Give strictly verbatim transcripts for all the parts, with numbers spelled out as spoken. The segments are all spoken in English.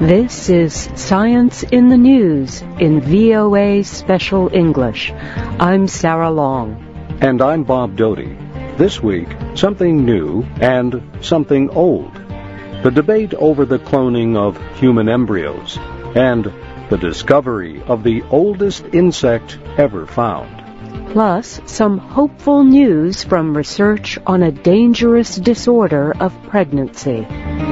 This is Science in the News in V O A Special English. I'm Sarah Long. And I'm Bob Doty. This week, something new and something old. The debate over the cloning of human embryos and the discovery of the oldest insect ever found. Plus, some hopeful news from research on a dangerous disorder of pregnancy.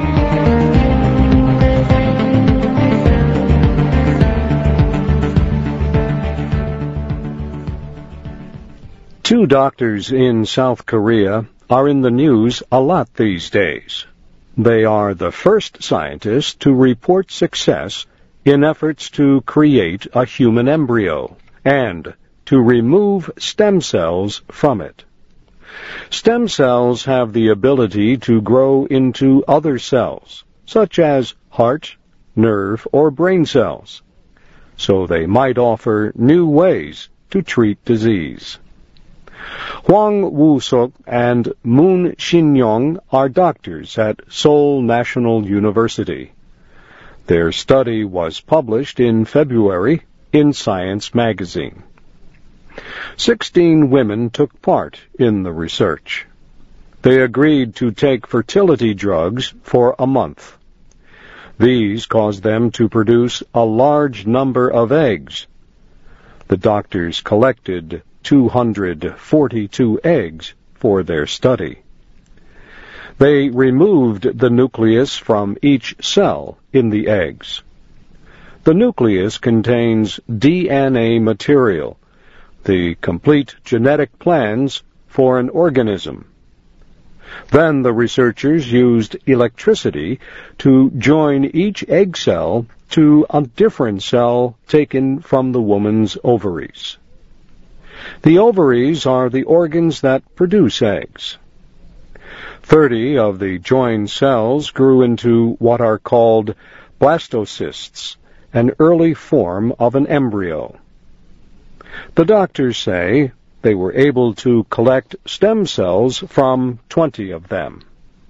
Two doctors in South Korea are in the news a lot these days. They are the first scientists to report success in efforts to create a human embryo and to remove stem cells from it. Stem cells have the ability to grow into other cells, such as heart, nerve, or brain cells, so they might offer new ways to treat disease. Hwang Woo-suk and Moon Shin-young are doctors at Seoul National University. Their study was published in February in Science magazine. Sixteen women took part in the research. They agreed to take fertility drugs for a month. These caused them to produce a large number of eggs. The doctors collected two hundred forty-two eggs for their study. They removed the nucleus from each cell in the eggs. The nucleus contains D N A material, the complete genetic plans for an organism. Then the researchers used electricity to join each egg cell to a different cell taken from the woman's ovaries. The ovaries are the organs that produce eggs. Thirty of the joined cells grew into what are called blastocysts, an early form of an embryo. The doctors say they were able to collect stem cells from twenty of them.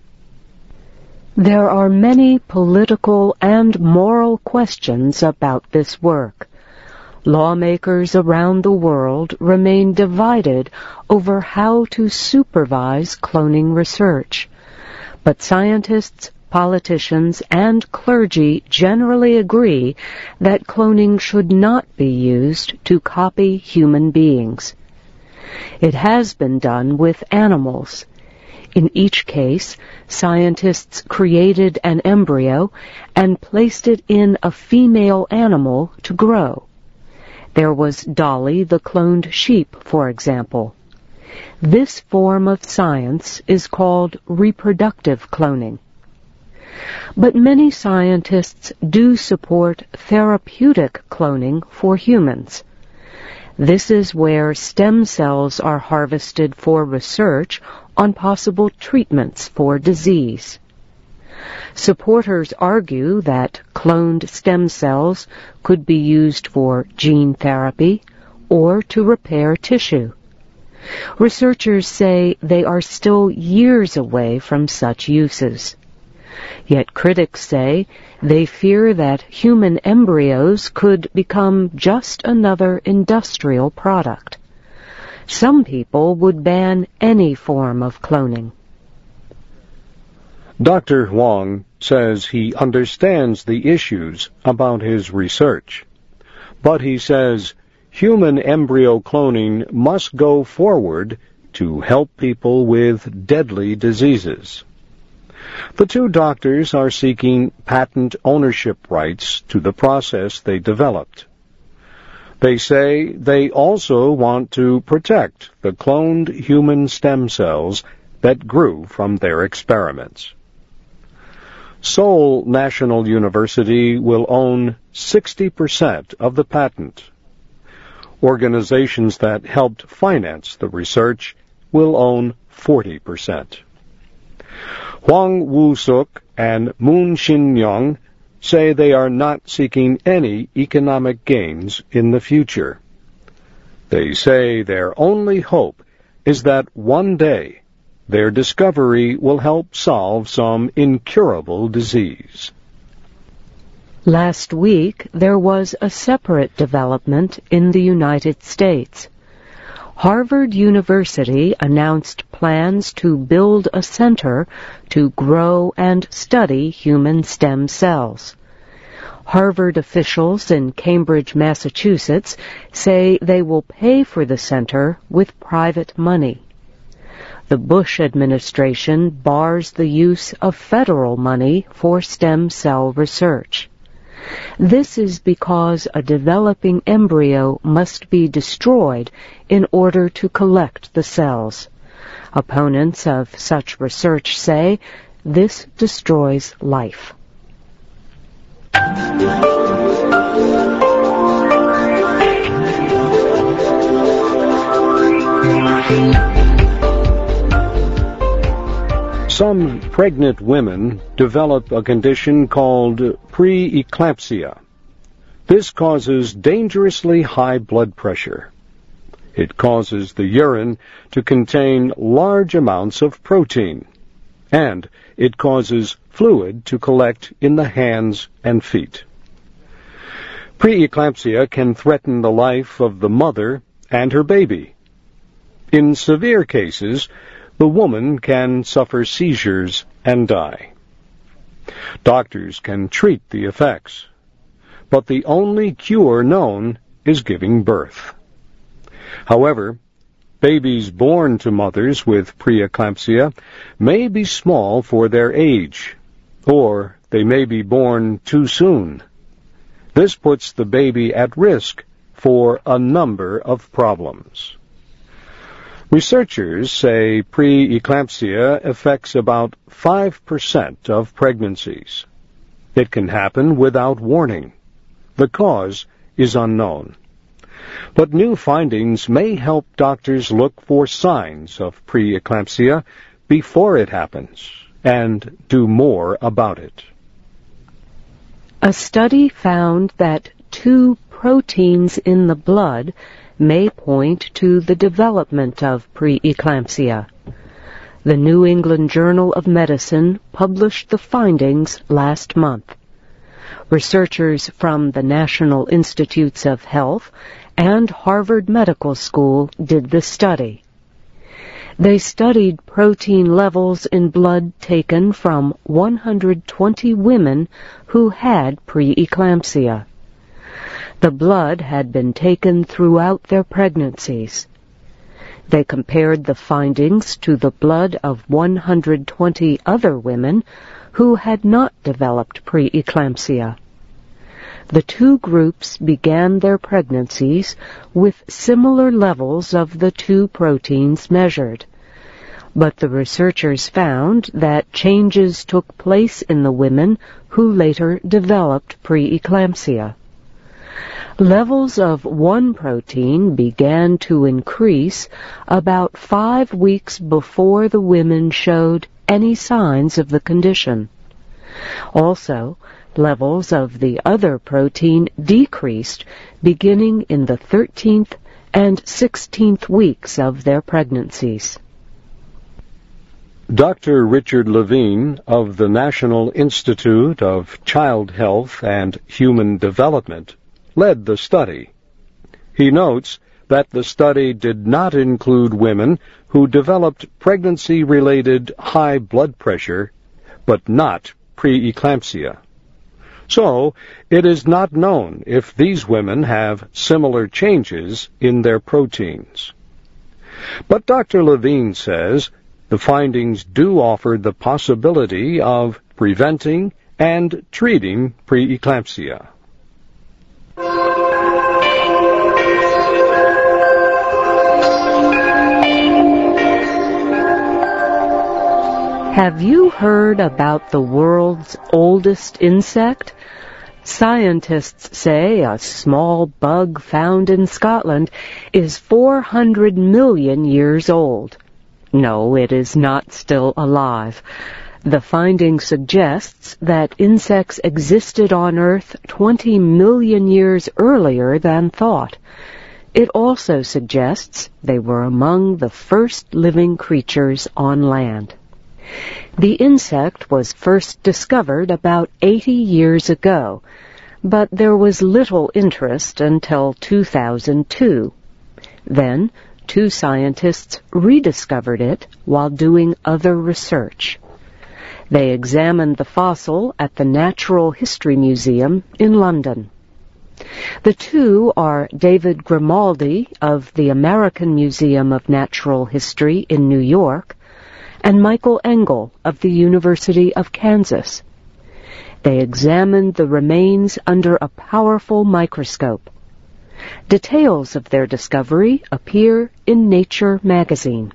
There are many political and moral questions about this work. Lawmakers around the world remain divided over how to supervise cloning research. But scientists, politicians, and clergy generally agree that cloning should not be used to copy human beings. It has been done with animals. In each case, scientists created an embryo and placed it in a female animal to grow. There was Dolly the cloned sheep, for example. This form of science is called reproductive cloning. But many scientists do support therapeutic cloning for humans. This is where stem cells are harvested for research on possible treatments for disease. Supporters argue that cloned stem cells could be used for gene therapy or to repair tissue. Researchers say they are still years away from such uses. Yet critics say they fear that human embryos could become just another industrial product. Some people would ban any form of cloning. Doctor Hwang says he understands the issues about his research, but he says human embryo cloning must go forward to help people with deadly diseases. The two doctors are seeking patent ownership rights to the process they developed. They say they also want to protect the cloned human stem cells that grew from their experiments. Seoul National University will own sixty percent of the patent. Organizations that helped finance the research will own forty percent. Hwang Woo-suk and Moon Shin-young say they are not seeking any economic gains in the future. They say their only hope is that one day their discovery will help solve some incurable disease. Last week, there was a separate development in the United States. Harvard University announced plans to build a center to grow and study human stem cells. Harvard officials in Cambridge, Massachusetts, say they will pay for the center with private money. The Bush administration bars the use of federal money for stem cell research. This is because a developing embryo must be destroyed in order to collect the cells. Opponents of such research say this destroys life. Some pregnant women develop a condition called preeclampsia. This causes dangerously high blood pressure. It causes the urine to contain large amounts of protein, and it causes fluid to collect in the hands and feet. Preeclampsia can threaten the life of the mother and her baby. In severe cases, the woman can suffer seizures and die. Doctors can treat the effects, but the only cure known is giving birth. However, babies born to mothers with preeclampsia may be small for their age, or they may be born too soon. This puts the baby at risk for a number of problems. Researchers say preeclampsia affects about five percent of pregnancies. It can happen without warning. The cause is unknown. But new findings may help doctors look for signs of preeclampsia before it happens and do more about it. A study found that two proteins in the blood may point to the development of preeclampsia. The New England Journal of Medicine published the findings last month. Researchers from the National Institutes of Health and Harvard Medical School did the study. They studied protein levels in blood taken from one hundred twenty women who had preeclampsia. The blood had been taken throughout their pregnancies. They compared the findings to the blood of one hundred twenty other women who had not developed preeclampsia. The two groups began their pregnancies with similar levels of the two proteins measured. But the researchers found that changes took place in the women who later developed preeclampsia. Levels of one protein began to increase about five weeks before the women showed any signs of the condition. Also, levels of the other protein decreased beginning in the thirteenth and sixteenth weeks of their pregnancies. Doctor Richard Levine of the National Institute of Child Health and Human Development led the study. He notes that the study did not include women who developed pregnancy-related high blood pressure, but not preeclampsia. So, it is not known if these women have similar changes in their proteins. But Doctor Levine says the findings do offer the possibility of preventing and treating preeclampsia. Have you heard about the world's oldest insect? Scientists say a small bug found in Scotland is four hundred million years old. No, it is not still alive. The finding suggests that insects existed on Earth twenty million years earlier than thought. It also suggests they were among the first living creatures on land. The insect was first discovered about eighty years ago. but there was little interest until two thousand two. Then, two scientists rediscovered it while doing other research. They examined the fossil at the Natural History Museum in London. The two are David Grimaldi of the American Museum of Natural History in New York and Michael Engel of the University of Kansas. They examined the remains under a powerful microscope. Details of their discovery appear in Nature magazine.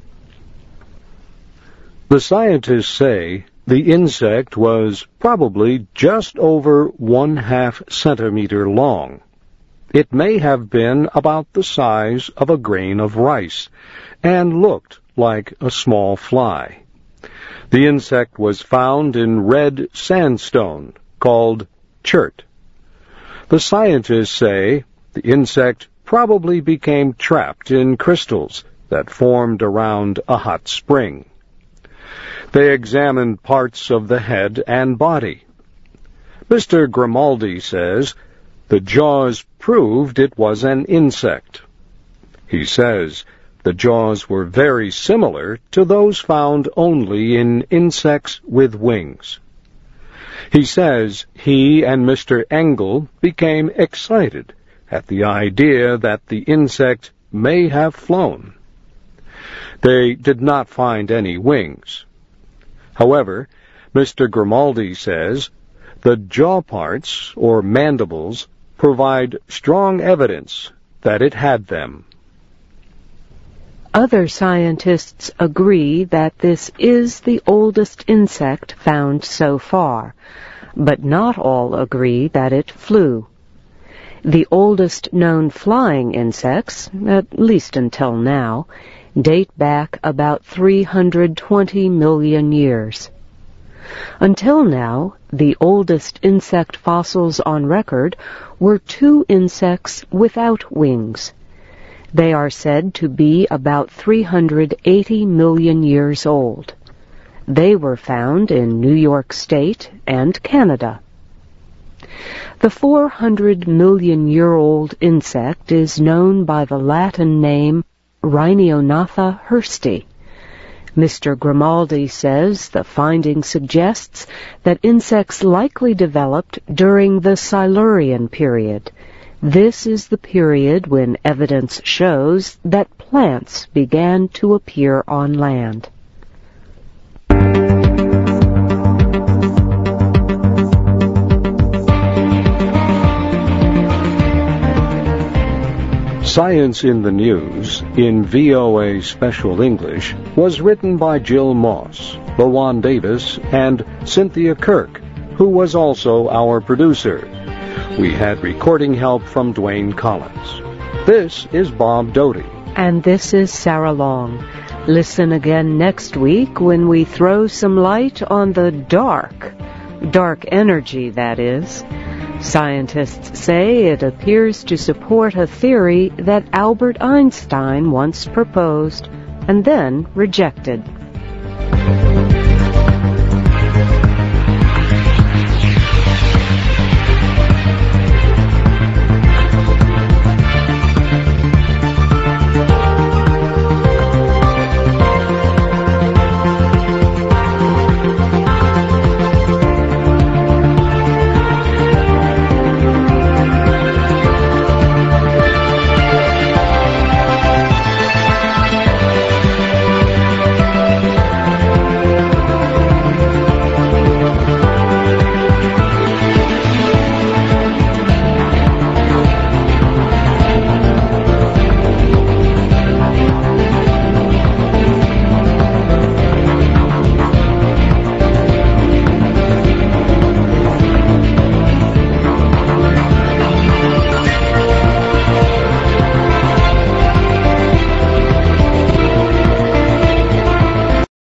The scientists say the insect was probably just over one half centimeter long. It may have been about the size of a grain of rice and looked like a small fly. The insect was found in red sandstone called chert. The scientists say the insect probably became trapped in crystals that formed around a hot spring. They examined parts of the head and body. Mister Grimaldi says the jaws proved it was an insect. He says the jaws were very similar to those found only in insects with wings. He says he and Mister Engel became excited at the idea that the insect may have flown. They did not find any wings. However, Mister Grimaldi says the jaw parts, or mandibles, provide strong evidence that it had them. Other scientists agree that this is the oldest insect found so far, but not all agree that it flew. The oldest known flying insects, at least until now, date back about three hundred twenty million years. Until now, the oldest insect fossils on record were two insects without wings. They are said to be about three hundred eighty million years old. They were found in New York State and Canada. The four hundred million year old insect is known by the Latin name Rhynionotha hursti. Mister Grimaldi says the finding suggests that insects likely developed during the Silurian period. This is the period when evidence shows that plants began to appear on land. Science in the News, in V O A Special English, was written by Jill Moss, Lowan Davis, and Cynthia Kirk, who was also our producer. We had recording help from Dwayne Collins. This is Bob Doty. And this is Sarah Long. Listen again next week when we throw some light on the dark. Dark energy, that is. Scientists say it appears to support a theory that Albert Einstein once proposed and then rejected.